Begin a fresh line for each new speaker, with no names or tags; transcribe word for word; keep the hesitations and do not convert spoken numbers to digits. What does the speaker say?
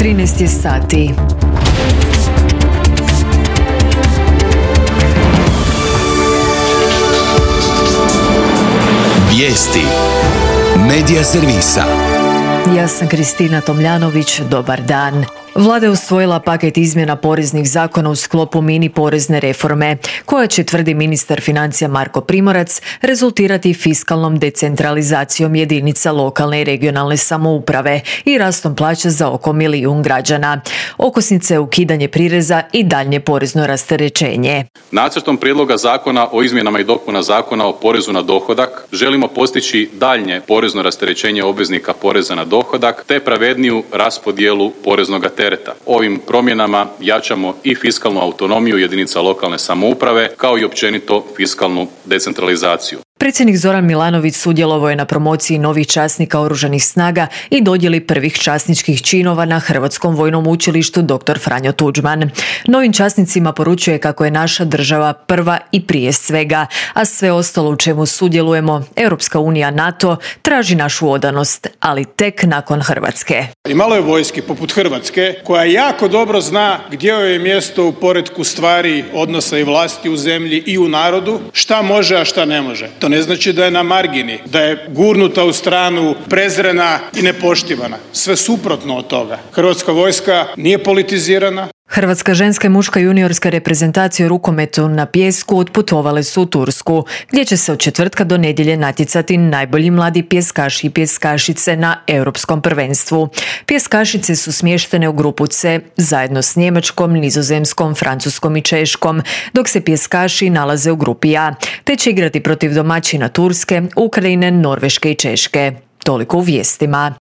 trinaest je sati.
Vijesti Medija servisa.
Ja sam Kristina Tomljanović, dobar dan. Vlada je usvojila paket izmjena poreznih zakona u sklopu mini porezne reforme, koja će, tvrdi ministar financija Marko Primorac, rezultirati fiskalnom decentralizacijom jedinica lokalne i regionalne samouprave i rastom plaća za oko milijun građana. Okosnica je ukidanje prireza i daljnje porezno rasterećenje.
Nacrtom prijedloga zakona o izmjenama i dopuna Zakona o porezu na dohodak želimo postići daljnje porezno rasterećenje obveznika poreza na dohodak te pravedniju raspodjelu poreznog tereta. Ovim promjenama jačamo i fiskalnu autonomiju jedinica lokalne samouprave, kao i općenito fiskalnu decentralizaciju.
Predsjednik Zoran Milanović sudjelovao je na promociji novih časnika Oružanih snaga i dodjeli prvih časničkih činova na Hrvatskom vojnom učilištu doktor Franjo Tuđman. Novim časnicima poručuje kako je naša država prva i prije svega, a sve ostalo u čemu sudjelujemo, Europska unija, NATO, traži našu odanost, ali tek nakon Hrvatske.
I malo je vojske poput Hrvatske koja jako dobro zna gdje joj je mjesto u poretku stvari, odnosa i vlasti u zemlji i u narodu, šta može, a šta ne može. To ne znači da je na margini, da je gurnuta u stranu, prezrena i nepoštivana. Sve suprotno od toga. Hrvatska vojska nije politizirana.
Hrvatska ženska i muška juniorska reprezentacija u rukometu na pijesku otputovale su u Tursku, gdje će se od četvrtka do nedjelje natjecati najbolji mladi pjeskaši i pjeskašice na europskom prvenstvu. Pjeskašice su smještene u grupu C zajedno s Njemačkom, Nizozemskom, Francuskom i Češkom, dok se pjeskaši nalaze u grupi A, te će igrati protiv domaćina Turske, Ukrajine, Norveške i Češke. Toliko u vijestima.